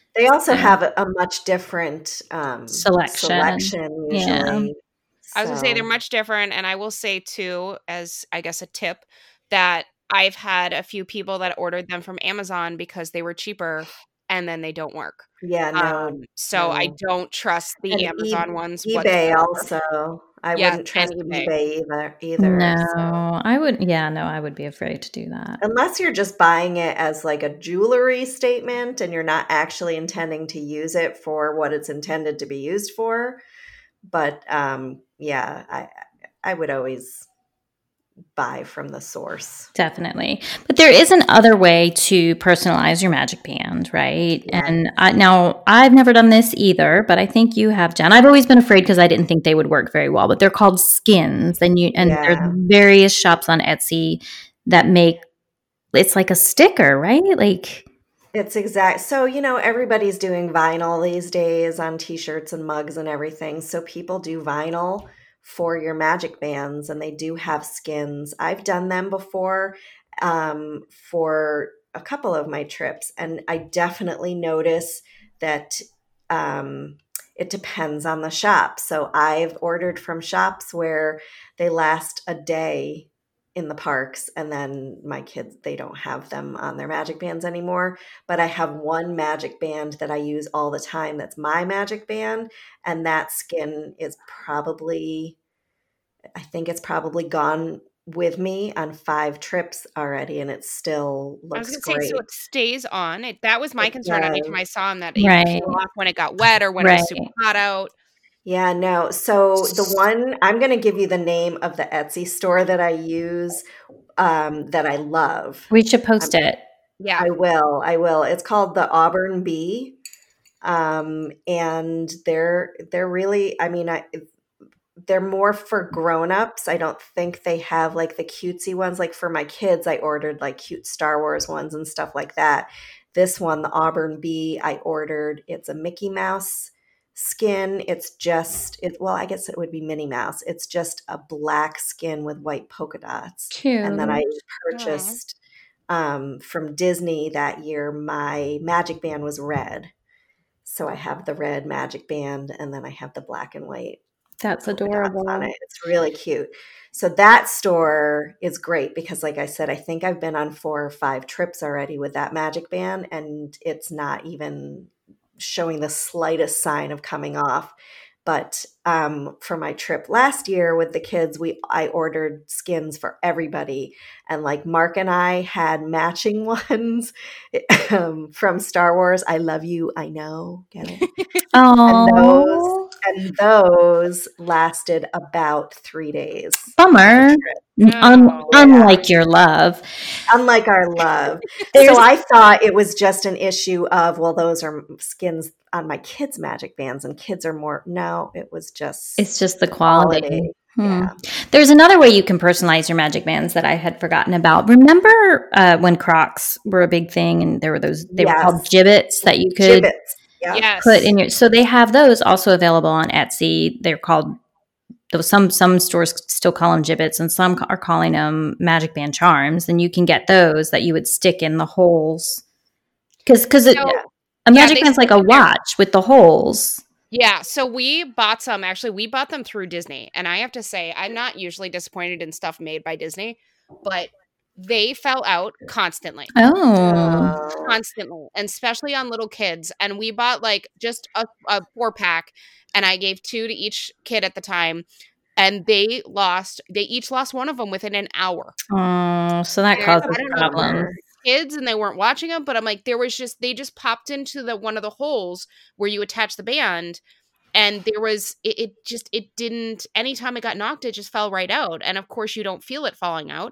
They also So, have a, a much different um, selection. selection Yeah. usually. I was gonna say they're So much different, and I will say too, as I guess a tip, that I've had a few people that ordered them from Amazon because they were cheaper, and then they don't work. yeah, no, Um, so I no. don't trust the And e- Amazon ones eBay whatsoever. also. I Yes, wouldn't and trust eBay. eBay either. Either. So No, I would. Yeah, no, I would be afraid to do that. unless you're just buying it as like a jewelry statement and you're not actually intending to use it for what it's intended to be used for. But um, yeah, I I would always buy from the source. Definitely. But there is an other way to personalize your Magic Band, right? Yeah. And I, now I've never done this either, but I think you have, Jen. I've always been afraid because I didn't think they would work very well, but they're called skins. And you and there's Yeah. various shops on Etsy that make it's like a sticker, right? Like It's exact. So, you know, everybody's doing vinyl these days on t-shirts and mugs and everything. So people do vinyl for your Magic Bands and they do have skins. I've done them before um, for a couple of my trips. And I definitely notice that um, it depends on the shop. So I've ordered from shops where they last a day in the parks and then my kids, they don't have them on their Magic Bands anymore. But I have one Magic Band that I use all the time. That's my Magic Band. And that skin is probably, I think it's probably gone with me on five trips already. And it still I was looks gonna say, so great. it stays on. It that was my It concern anytime does. I saw them that it would right, peel off when it got wet or when it was super right. hot out. Yeah, no. So the one, I'm going to give you the name of the Etsy store that I use um, that I love. We should Um, post it. Yeah. I will. I will. It's called the Auburn Bee. Um, and they're they're really, I mean, I they're more for grown-ups. I don't think they have like the cutesy ones. Like for my kids, I ordered like cute Star Wars ones and stuff like that. This one, the Auburn Bee, I ordered. It's a Mickey Mouse skin. It's just it. Well, I guess it would be Minnie Mouse. It's just a black skin with white polka dots. And then I Cute. Aw. purchased um, from Disney that year. My Magic Band was red, so I have the red Magic Band, and then I have the black and white That's polka dots on adorable. it. It's really cute. So that store is great because, like I said, I think I've been on four or five trips already with that Magic Band, and it's not even showing the slightest sign of coming off. But um, for my trip last year with the kids, we I ordered skins for everybody, and like Mark and I had matching ones um, from Star Wars. I love you, I know, get it? And those Oh, and those lasted about three days of the bummer. trip. Un- Oh. Yeah, unlike your love. unlike our love. There's So I thought it was just an issue of, well, those are skins on my kids' Magic Bands, and kids are more. No, it was just it's just the the quality. quality. Hmm. Yeah. There's another way you can personalize your Magic Bands that I had forgotten about. Remember uh, when Crocs were a big thing, and there were those they were called Yes. gibbets that you could Gibbets. Yeah. Yes. put in your. So they have those also available on Etsy. They're called. Though some some stores still call them gibbets, and some are calling them Magic Band charms. And you can get those that you would stick in the holes because because So, a Yeah. yeah, Magic they Band's like stick a in there. watch with the holes. Yeah, so we bought some. Actually, we bought them through Disney, and I have to say, I'm not usually disappointed in stuff made by Disney, but they fell out constantly, Oh, Oh. constantly, and especially on little kids. And we bought like just a, a four pack, and I gave two to each kid at the time, and they lost. They each lost one of them within an hour. oh, so that And causes I don't know if problems. Bummer. kids and they weren't watching them, but I'm like, there was just they just popped into the one of the holes where you attach the band, and there was it, it just it didn't. Anytime it got knocked, it just fell right out. And of course, you don't feel it falling out.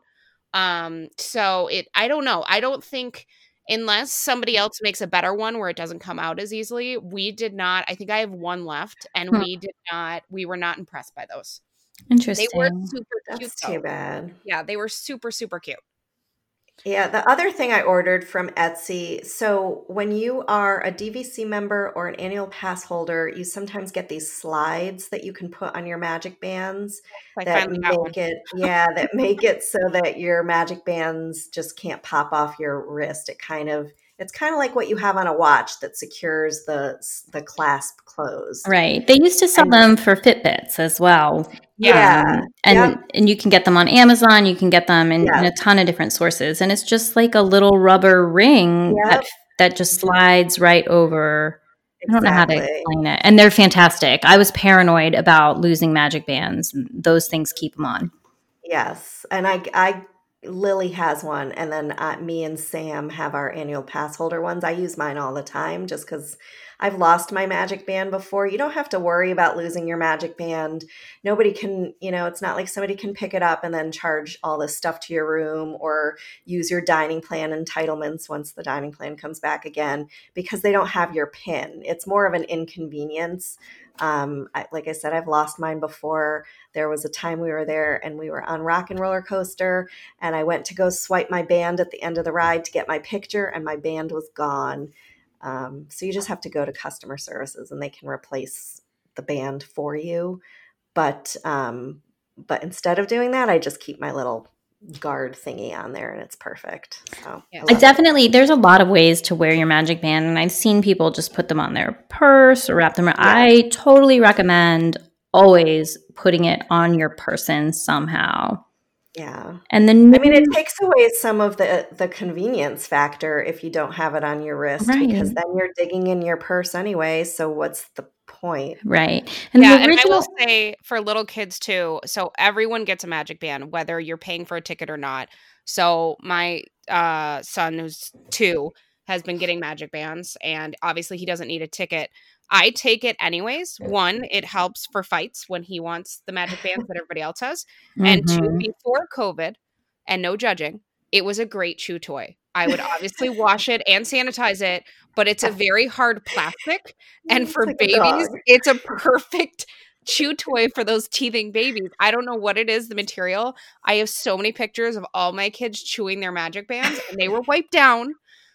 Um, so it I don't know. I don't think unless somebody else makes a better one where it doesn't come out as easily. We did not. I think I have one left, and Hmm. we did not. We were not impressed by those. They Interesting. were super cute That's though. too bad. Yeah, they were super super cute. Yeah, the other thing I ordered from Etsy. So when you are a D V C member or an annual pass holder, you sometimes get these slides that you can put on your Magic Bands I that finally got one. make it, yeah, that make it so that your Magic Bands just can't pop off your wrist. It kind of It's kind of like what you have on a watch that secures the the clasp closed. Right. They used to sell And- them for Fitbits as well. Yeah. Um, and Yep. and you can get them on Amazon. You can get them in, Yeah. in a ton of different sources. And it's just like a little rubber ring Yep. that, that just slides right over. I don't know how to Exactly. explain it. And they're fantastic. I was paranoid about losing Magic Bands. Those things keep them on. Yes, and I, I, Lily has one, and then uh, me and Sam have our annual pass holder ones. I use mine all the time just because I've lost my Magic Band before. You don't have to worry about losing your Magic Band. Nobody can, you know, it's not like somebody can pick it up and then charge all this stuff to your room or use your dining plan entitlements once the dining plan comes back again because they don't have your PIN. It's more of an inconvenience. Um, I, like I said, I've lost mine before. There was a time we were there and we were on Rock and Roller Coaster and I went to go swipe my band at the end of the ride to get my picture and my band was gone. Um, so you just have to go to customer services and they can replace the band for you. But, um, but instead of doing that, I just keep my little guard thingy on there and it's perfect. So Yeah. I definitely, there's a lot of ways to wear your Magic Band, and I've seen people just put them on their purse or wrap them around. Yeah. I totally recommend always putting it on your person somehow. Yeah. And then, I mean, it takes away some of the the convenience factor if you don't have it on your wrist Right. because then you're digging in your purse anyway. So what's the point? right. And Yeah, the and I original, will say for little kids too. So everyone gets a Magic Band, whether you're paying for a ticket or not. So my uh, son, who's two, has been getting Magic Bands, and obviously he doesn't need a ticket. I take it anyways. One, it helps for fights when he wants the Magic Bands that everybody else has, and two, Mhm. before COVID, and no judging, it was a great chew toy. I would obviously wash it and sanitize it, but it's a very hard plastic. And It's for like a babies, dog. it's a perfect chew toy for those teething babies. I don't know what it is, the material. I have so many pictures of all my kids chewing their Magic Bands, and they were wiped down,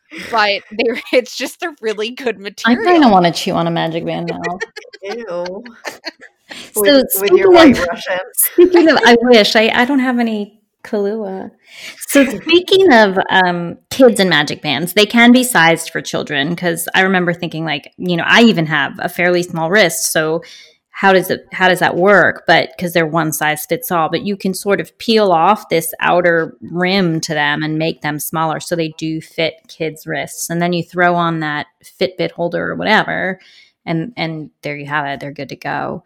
but they were, it's just a really good I material. kind of want to chew on a Magic Band now. Ew. So With, with your speaking white of- Russian. Speaking of, I wish I, I don't have any Kahlua. So speaking of um, kids and Magic Bands, they can be sized for children because I remember thinking like, you know, I even have a fairly small wrist, so how does it how does that work? But because they're one size fits all, but you can sort of peel off this outer rim to them and make them smaller so they do fit kids' wrists, and then you throw on that Fitbit holder or whatever, and and there you have it. They're good to go.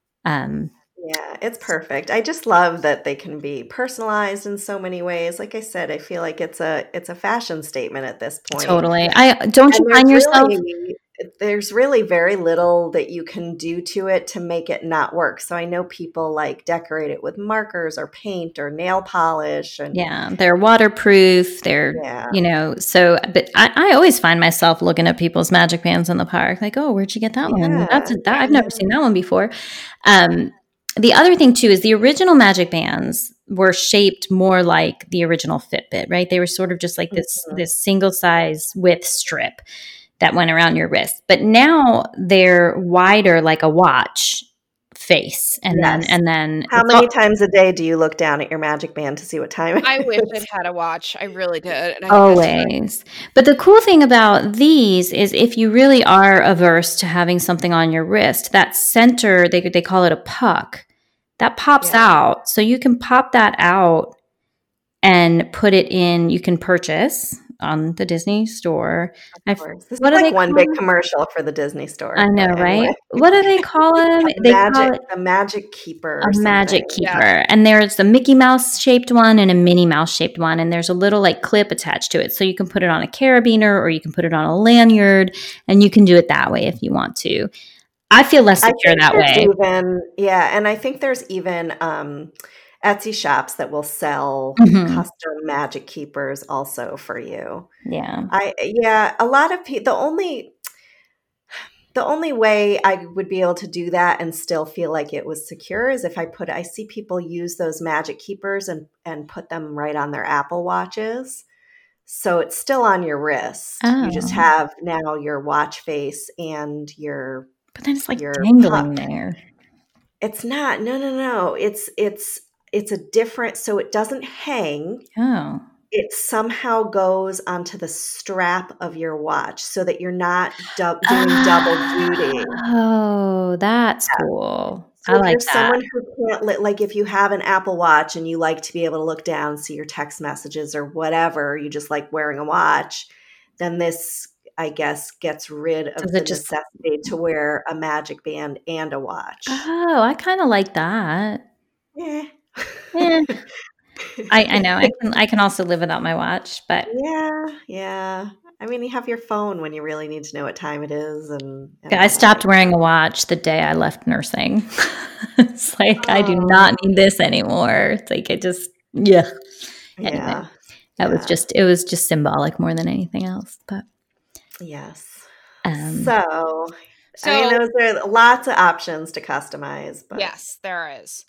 Um, Yeah, it's perfect. I just love that they can be personalized in so many ways. Like I said, I feel like it's a it's a fashion statement at this point. Totally. I don't you And find there's yourself really, there's really very little that you can do to it to make it not work. So I know people like decorate it with markers or paint or nail polish and yeah, they're waterproof. They're yeah. you know, so but I, I always find myself looking at people's Magic Bands in the park, like, oh, where'd you get that one? Yeah. That's a, that I've never seen that one before. Um, the other thing too is the original Magic Bands were shaped more like the original Fitbit, right? They were sort of just like this Mhm. this single size width strip that went around your wrist. But now they're wider like a watch face. And Yes. then and then How it's many all- times a day do you look down at your Magic Band to see what time it I wish is? it had a watch. I really did. And I think that's right. Always. But the cool thing about these is if you really are averse to having something on your wrist, that center, they they call it a puck, that pops Yeah. out. So you can pop that out and put it in, you can purchase on the Disney store. I Of f- course. This what is do like they one call big them? commercial for the Disney store. I know, but right? anyway. What do they call them? A They call magic, it a magic keeper. Or a magic something. keeper. Yeah. And there's a Mickey Mouse shaped one and a Minnie Mouse shaped one. And there's a little like clip attached to it. So you can put it on a carabiner or you can put it on a lanyard and you can do it that way if you want to. I feel less I secure think that there's way. even yeah, and I think there's even um, Etsy shops that will sell Mhm. custom magic keepers also for you. Yeah. I yeah, a lot of people. The only the only way I would be able to do that and still feel like it was secure is if I put. I see people use those magic keepers and and put them right on their Apple Watches. So it's still on your wrist. You just Oh. have now your watch face and your But then it's like your dangling puck. there. It's not. No, no, no. It's it's it's a different. So it doesn't hang. Oh. it somehow goes onto the strap of your watch so that you're not du- doing double duty. Oh, that's Yeah. cool. So I if like you're that. someone who can't, li- like if you have an Apple Watch and you like to be able to look down, see your text messages or whatever, you just like wearing a watch, then this, I guess, gets rid of Does the it just? necessity to wear a Magic Band and a watch. Oh, I kind of like that. Yeah. Eh, I, I know I can. I can also live without my watch, but Yeah, yeah. I mean, you have your phone when you really need to know what time it is, and, and I all stopped that. wearing a watch the day I left nursing. It's like I do not Oh, need this anymore. It's like it just yeah. Anyway, yeah, that was yeah, just it was just symbolic more than anything else. But yes. um, So, I mean, So those are lots of options to customize, but yes, there is.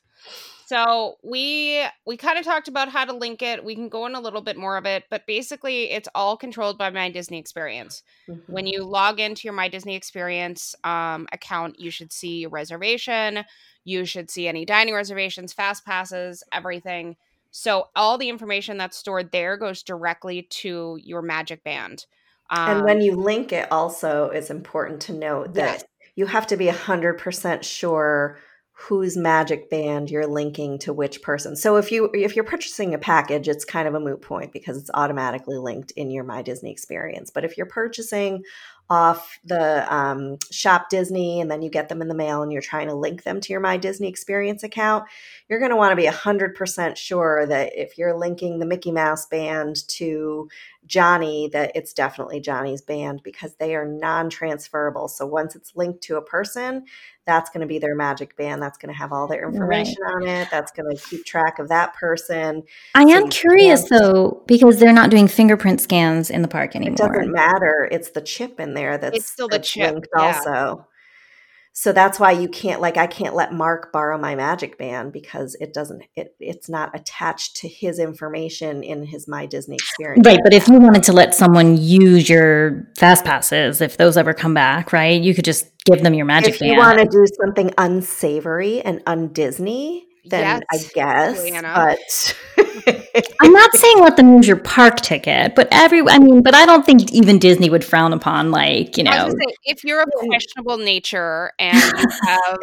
So we we kind of talked about how to link it. We can go in a little bit more of it, but basically it's all controlled by My Disney Experience. mhm. When you log into your My Disney Experience um, account, you should see your reservation. You should see any dining reservations, fast passes, everything. So all the information that's stored there goes directly to your Magic Band. And Um, when you link it, also, it's important to note yes, that you have to be one hundred percent sure whose Magic Band you're linking to which person. So if you if you're purchasing a package, it's kind of a moot point because it's automatically linked in your My Disney Experience. But if you're purchasing off the um, Shop Disney and then you get them in the mail and you're trying to link them to your My Disney Experience account, you're going to want to be one hundred percent sure that if you're linking the Mickey Mouse band to Johnny, that it's definitely Johnny's band because they are non-transferable. So once it's linked to a person, that's going to be their Magic Band. That's going to have all their right. information on it. That's going to keep track of that person. I So am you curious can't, though because they're not doing fingerprint scans in the park it anymore. doesn't matter. It's the chip in there it's that's still the that's chip. linked Yeah. also. So that's why you can't, like, I can't let Mark borrow my Magic Band because it doesn't, it, it's not attached to his information in his My Disney Experience. Right, but if you wanted to let someone use your fast passes, if those ever come back, right, you could just give them your Magic If Band. you want to do something unsavory and un-Disney, then I Yes, guess, Juliana. but I'm not saying let them use your park ticket, but every, I mean, but I don't think even Disney would frown upon, like, you I was know, gonna say, if you're of questionable nature and you have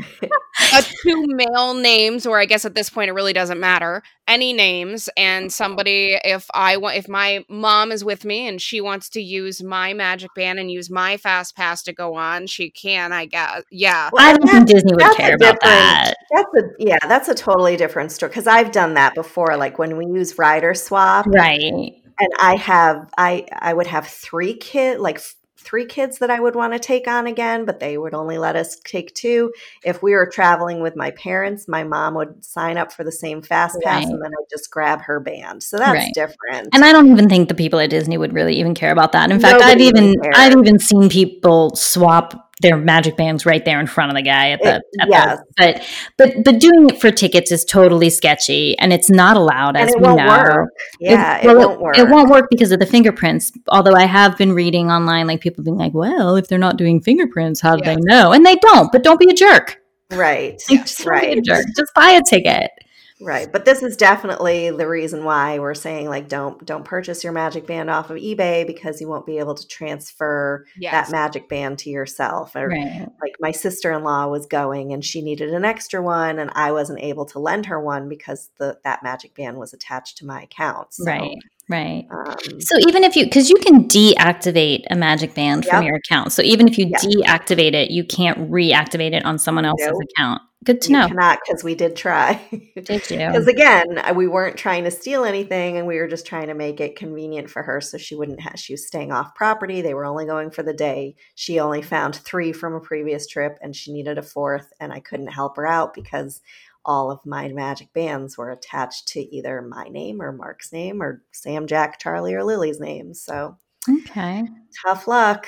uh, two male names, or I guess at this point it really doesn't matter, any names, and somebody, if I want, if my mom is with me and she wants to use my Magic Band and use my Fast Pass to go on, she can, I guess. Yeah. Well, I and don't think that's Disney would that's care a about different that. that's a yeah, that's a totally different story because I've done that before. Like when we use Rider Swap, Right. and I have I I would have three kid like f- three kids that I would want to take on again, but they would only let us take two. If we were traveling with my parents, my mom would sign up for the same fast pass, Right. and then I'd just grab her band. So that's Right. different. And I don't even think the people at Disney would really even care about that. In fact, I've Nobody even even cares. I've even seen people swap their Magic Bands right there in front of the guy at the, It- at yes. the but but but doing it for tickets is totally sketchy and it's not allowed, as And it we won't know. work. Yeah, well, it won't work. It won't work because of the fingerprints. Although I have been reading online, like people being like, "Well, if they're not doing fingerprints, how do Yeah. they know?" And they don't. But don't be a jerk. Right. Like, just don't be a Right. jerk. Just buy a ticket. Right. But this is definitely the reason why we're saying like don't don't purchase your Magic Band off of eBay because you won't be able to transfer Yes. that Magic Band to yourself. Or Right. like my sister-in-law was going and she needed an extra one and I wasn't able to lend her one because the that Magic Band was attached to my account. So, Right. Right. um, So even if you, because you can deactivate a Magic Band from Yep. your account. So even if you Yep. deactivate it, you can't reactivate it on someone else's Nope. account. Good to you know. cannot because we did try. Did you? Because again, we weren't trying to steal anything and we were just trying to make it convenient for her so she wouldn't have, she was staying off property. They were only going for the day. She only found three from a previous trip and she needed a fourth and I couldn't help her out because all of my Magic Bands were attached to either my name or Mark's name or Sam, Jack, Charlie, or Lily's name. So Okay. tough luck.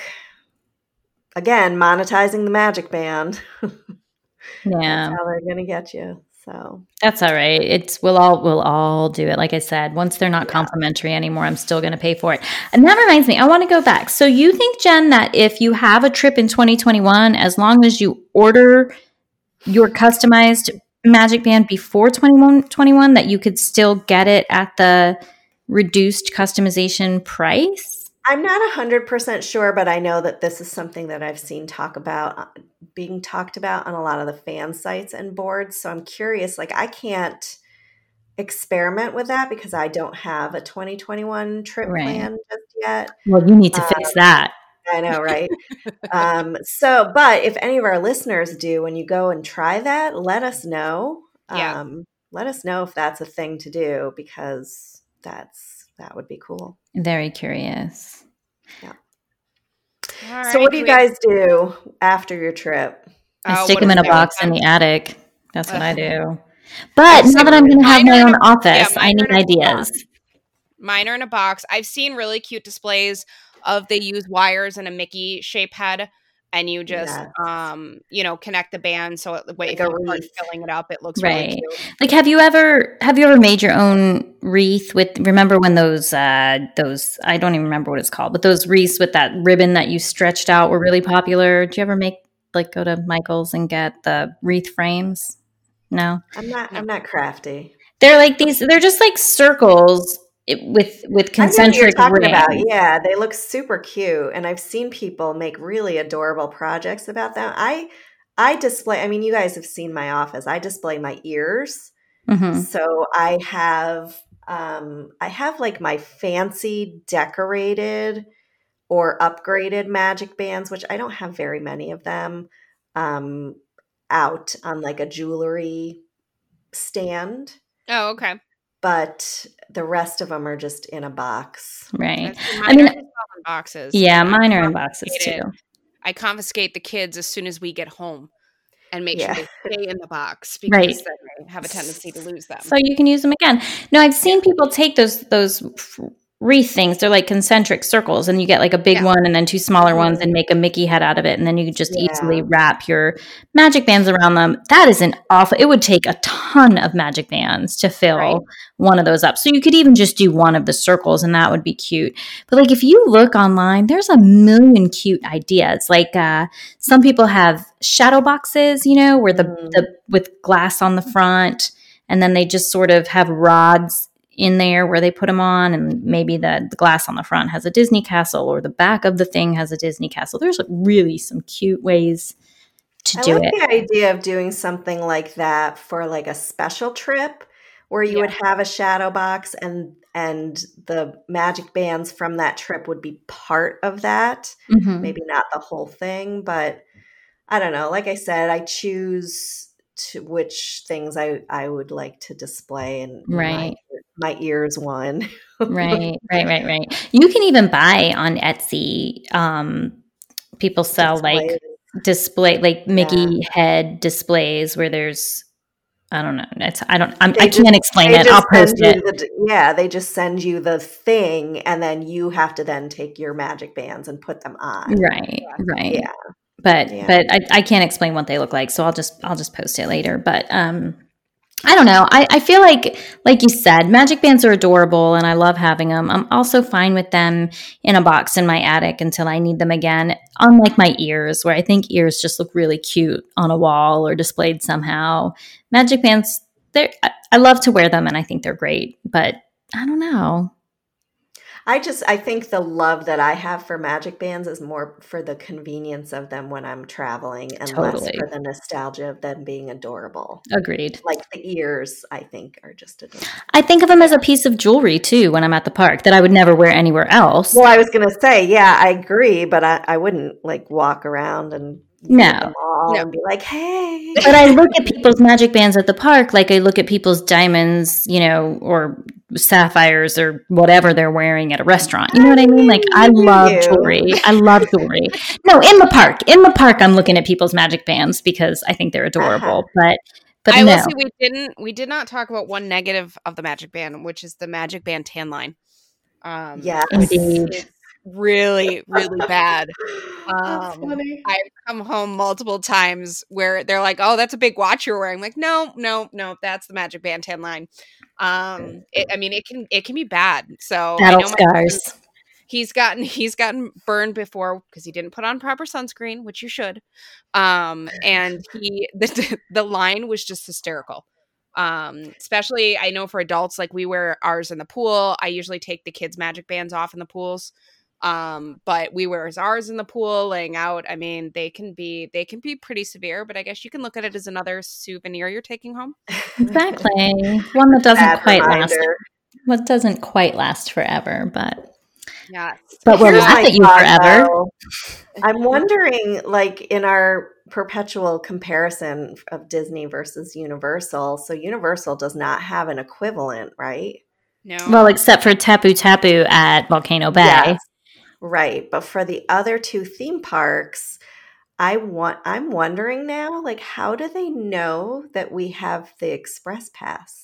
Again, monetizing the Magic Band. Yeah. That's how they're going to get you. So That's all right. It's we'll all we'll all do it. Like I said, once they're not Yeah. complimentary anymore, I'm still going to pay for it. And that reminds me, I want to go back. So you think, Jen, that if you have a trip in twenty twenty-one, as long as you order your customized Magic Band before twenty-one twenty-one, that you could still get it at the reduced customization price? I'm not one hundred percent sure, but I know that this is something that I've seen talk about uh, being talked about on a lot of the fan sites and boards. So I'm curious, like I can't experiment with that because I don't have a twenty twenty-one trip Right. plan just yet. Well, you need to Um, fix that. I know, right? um, so, but if any of our listeners do, when you go and try that, let us know. Yeah. Um, let us know if that's a thing to do because that's that would be cool. Very curious. Yeah. All So, right, what do you we have- guys do after your trip? I Oh, stick what them do in a we do with box in them? the attic. That's what I Ugh. do. But I've now seen- that I'm going to have mine my are in own a- office, yeah, I mine need are in a ideas. Mine are in a box. I've seen really cute displays of they use wires and a Mickey shape head, and you just Yes. um you know connect the band so it, Like if a you start wreath. filling it up, it looks Right. really cute. Like, have you ever have you ever made your own wreath with? Remember when those uh, those I don't even remember what it's called, but those wreaths with that ribbon that you stretched out were really popular. Did you ever make like go to Michael's and get the wreath frames? No, I'm not. No. I'm not crafty. they're like these. They're just like circles with with I know what you're concentric talking rings. about. Yeah, they look super cute, and I've seen people make really adorable projects about them. I I display. I mean, you guys have seen my office. I display my ears, Mhm. so I have um, I have like my fancy decorated or upgraded magic bands, which I don't have very many of them, um, out on like a jewelry stand. Oh, okay. But the rest of them are just in a box. Right. That's- I Mine mean, are just all in boxes. yeah, and I mine are in boxes confiscate too. it. I confiscate the kids as soon as we get home and make Yeah. sure they stay in the box because Right. then they have a tendency to lose them. So you can use them again. No, I've seen people take those those wreath things. They're like concentric circles, and you get like a big Yeah. one and then two smaller Mhm. ones and make a Mickey head out of it, and then you can just Yeah. easily wrap your magic bands around them. That is an awful. It would take a ton of magic bands to fill Right. one of those up. So you could even just do one of the circles, and that would be cute. But like if you look online, there's a million cute ideas. Like uh, some people have shadow boxes, you know, where the Mm. the with glass on the front, and then they just sort of have rods in there where they put them on, and maybe the, the glass on the front has a Disney castle, or the back of the thing has a Disney castle. There's like really some cute ways to I do like it. the idea of doing something like that for like a special trip where you Yeah. would have a shadow box and and the magic bands from that trip would be part of that. Mhm. Maybe not the whole thing, but I don't know. Like I said, I choose to which things I, I would like to display, and Right. my, my ears one. Right, right, right, right. You can even buy on Etsy. Um, people sell like Displays. display, like Mickey head displays where there's, I don't know. It's, I don't, I'm, They I just- can't explain They it. just I'll post send it. you the, yeah, they just send you the thing, and then you have to then take your magic bands and put them on. Right, right. Yeah. But Yeah. but I, I can't explain what they look like, so I'll just I'll just post it later. But um, I don't know. I, I feel like like you said, magic bands are adorable, and I love having them. I'm also fine with them in a box in my attic until I need them again. Unlike my ears, where I think ears just look really cute on a wall or displayed somehow. Magic bands, they I, I love to wear them, and I think they're great. But I don't know. I just I think the love that I have for magic bands is more for the convenience of them when I'm traveling, and less Totally. for the nostalgia of them being adorable. Agreed. Like the ears, I think, are just adorable. I think of them as a piece of jewelry too when I'm at the park that I would never wear anywhere else. Well, I was gonna say, yeah, I agree, but I, I wouldn't like walk around and No. look at them all No. and be like, hey. But I look at people's magic bands at the park, like I look at people's diamonds, you know, or sapphires or whatever they're wearing at a restaurant. You know what I mean? Like I You love do. jewelry. I love jewelry. No, in the park. In the park, I'm looking at people's magic bands because I think they're adorable. But but I no. will say we didn't we did not talk about one negative of the Magic Band, which is the Magic Band tan line. Um, Yes. Indeed. it's really really bad. That's Um, funny. I've come home multiple times where they're like, "Oh, that's a big watch you're wearing." I'm like, no, no, no, that's the Magic Band tan line. Um, it, I mean, it can it can be bad. So I Battle know my husband- scars. he's gotten he's gotten burned before because he didn't put on proper sunscreen, which you should. Um, and he the the line was just hysterical. Um, especially I know for adults, like we wear ours in the pool. I usually take the kids' magic bands off in the pools. Um, but we wear ours in the pool, laying out. I mean, they can be they can be pretty severe, but I guess you can look at it as another souvenir you're taking home. Exactly. One that doesn't Bad quite last. reminder. What doesn't quite last forever, but Yeah. but we'll Here's laugh my at you thought, forever. though. I'm wondering, like, in our perpetual comparison of Disney versus Universal, so Universal does not have an equivalent, right? No. Well, except for Tapu Tapu at Volcano Bay. Yes, right. But for the other two theme parks, I want I'm wondering now, like, how do they know that we have the Express Pass?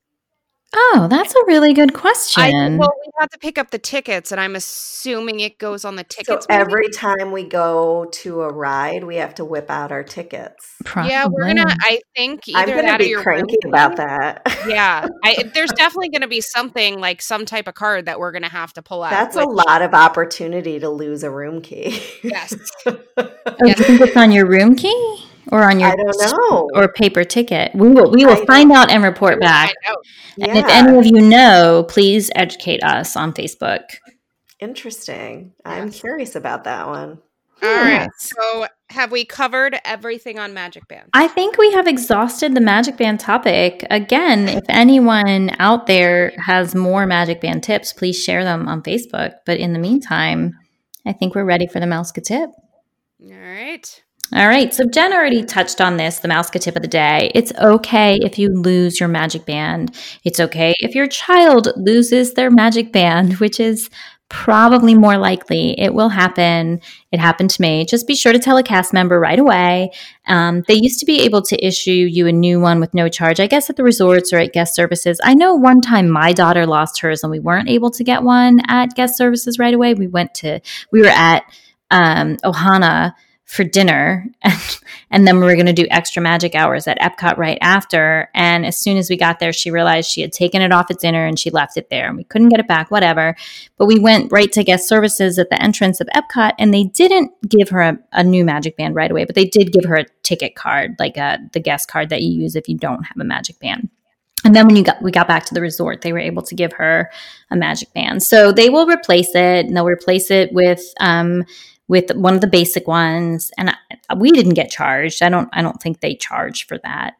Oh, that's a really good I question. well, we have to pick up the tickets, and I'm assuming it goes on the So tickets. maybe? every time we go to a ride, we have to whip out our tickets. Yeah, we're Probably. gonna. I think I'm either gonna that or be your cranky room about key. that. Yeah, I, there's definitely going to be something like some type of card that we're going to have to pull out. That's a which- lot of opportunity to lose a room key. Yes. Oh, do you think it's on your room key or on your I don't know. or paper ticket? We will we will I find out and report We'll back. find out. And if Yeah, any of you know, please educate us on Facebook. interesting. I'm Yes. curious about that one. All right. Yes. So, have we covered everything on Magic Band? I think we have exhausted the Magic Band topic. Again, if anyone out there has more Magic Band tips, please share them on Facebook. But in the meantime, I think we're ready for the Mouska tip. All right. All right. So Jen already touched on this, the Mouska tip of the day. It's okay if you lose your Magic Band. It's okay if your child loses their Magic Band, which is probably more likely. It will happen. It happened to me. Just be sure to tell a cast member right away. Um, they used to be able to issue you a new one with no charge, I guess at the resorts or at guest services. I know one time my daughter lost hers and we weren't able to get one at guest services right away. We went to, we were at um, Ohana for dinner and, and then we were going to do extra magic hours at Epcot right after. And as soon as we got there, she realized she had taken it off at dinner and she left it there and we couldn't get it back, whatever. But we went right to guest services at the entrance of Epcot and they didn't give her a, a new magic band right away, but they did give her a ticket card, like a, the guest card that you use if you don't have a magic band. And then when you got we got back to the resort, they were able to give her a magic band. So they will replace it and they'll replace it with um with one of the basic ones, and I, we didn't get charged. I don't. I don't think they charge for that.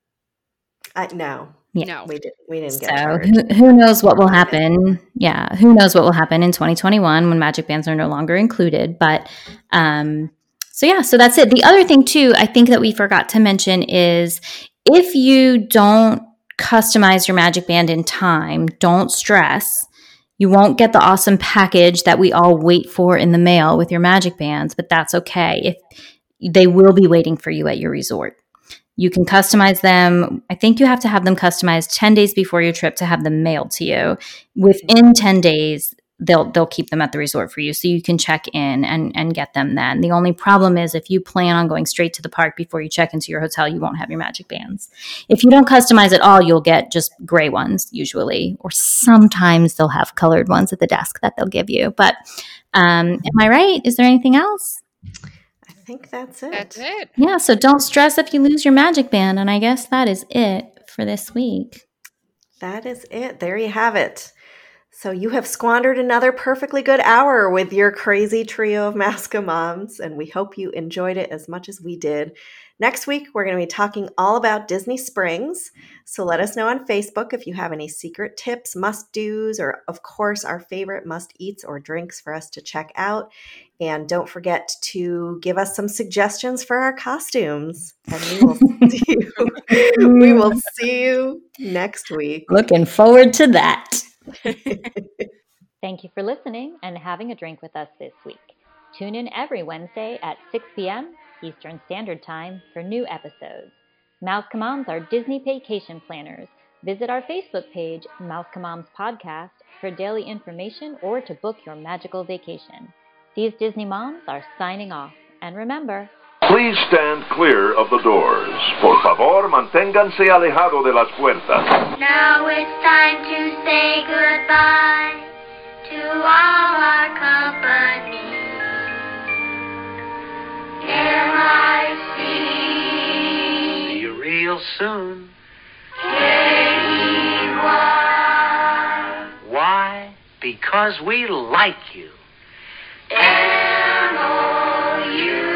I, no, Yeah. No. we did. We didn't get So charged. who, who knows what will happen? Yeah, who knows what will happen in twenty twenty-one when magic bands are no longer included? But um, so yeah, so that's it. The other thing too, I think that we forgot to mention is if you don't customize your magic band in time, don't stress. You won't get the awesome package that we all wait for in the mail with your magic bands, but that's okay. If they will be waiting for you at your resort. You can customize them. I think you have to have them customized ten days before your trip to have them mailed to you. Within ten days, they'll they'll keep them at the resort for you, so you can check in and, and get them then. The only problem is if you plan on going straight to the park before you check into your hotel, you won't have your magic bands. If you don't customize at all, you'll get just gray ones usually, or sometimes they'll have colored ones at the desk that they'll give you. But um, am I right? Is there anything else? I think that's it. That's it. Yeah, so don't stress if you lose your magic band. And I guess that is it for this week. That is it. There you have it. So you have squandered another perfectly good hour with your crazy trio of Mouska moms, and we hope you enjoyed it as much as we did. Next week, we're going to be talking all about Disney Springs. So let us know on Facebook if you have any secret tips, must-dos, or of course, our favorite must-eats or drinks for us to check out. And don't forget to give us some suggestions for our costumes. And we will see you, we will see you next week. Looking forward to that. Thank you for listening and having a drink with us this week. Tune in every Wednesday at six p.m. Eastern Standard Time for new episodes. Mouska Moms are Disney vacation planners. Visit our Facebook page, Mouska Moms Podcast, for daily information or to book your magical vacation. These Disney moms are signing off. And remember, please stand clear of the doors. Por favor, manténganse alejado de las puertas. Now it's time to say goodbye to all our company. M I C. See you real soon. because we like you. M O U